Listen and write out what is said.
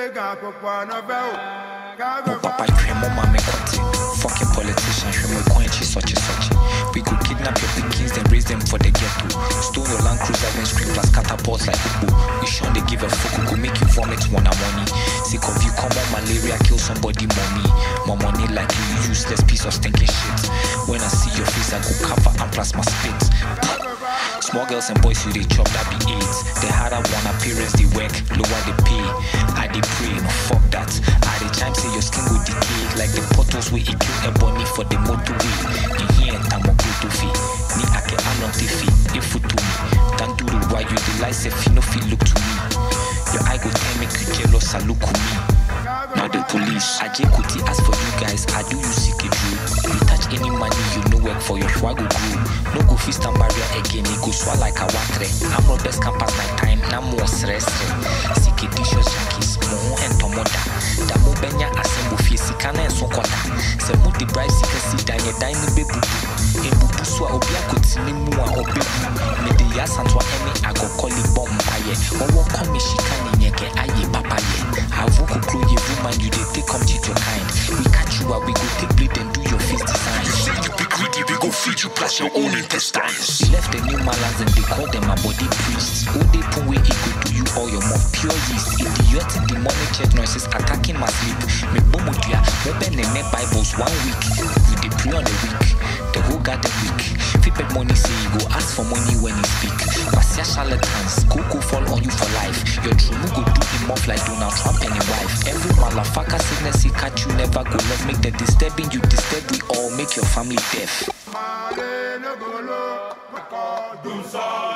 Papa Tremo Mame Kote, fucking politician, Tremo Koenchi, such. We could kidnap your pickings and raise them for the ghetto. Stone your Land Cruiser and scream plus catapults like Ubu. We sure they give a fuck, could make you vomit wanna money. Sick of you, common malaria, kill somebody, mommy. More money like you, useless piece of stinking shit. When I see your face, I go cover and plus my spit. Small girls and boys who they chop, that be AIDS. They harder one appearance, they work, lower they pay. I they pray, no fuck that. I they chime say your skin will decay. Like the portals where it kill a bunny for the motorway. In here and I'm a good fee. Ni ake alon te fee, if you to me. Don't do the why you the lies if you no feel look to me. Your eye go tell make you jealous, I look to me. Now the police, I Kuti ask for you guys, I do you seek it true. You touch any money, you no work for your schwago crew. No go fist and barrier again, it go swallow like a water. I'm not best can pass my time, now more stress. Seek it dishes, yankees, moho and tomoda. Damo benya asembo fiesi kana and sokota. Se mo the bribe seeker see danye dine bebu. Ebubu swa obia kutini mua obebu. Me de yasantwa emi ago koli bomb paye. Wawo komi shikani nyeke aye papaye. Avoko klo ye woman you dey take come cheat your kind. We catch you while we go take bleed and do your face design. You say you be greedy, we go feed you plus your own intestines. We left the new malams and they call them a body priests. Who they put way equal to you all your more pure yeast. Idiotic demonic church noises attacking my sleep. Me bomudia, open the net Bibles 1 week. You dey pray on the week. The whole goddamn week. Fipet money say you go ask for money when you speak. Basia charlatans, Coco fall on you for life. Your true go do him off like Donald Trump and his wife. Every motherfucker sickness he catch you never go love. Make the disturbing you disturb we all make your family deaf.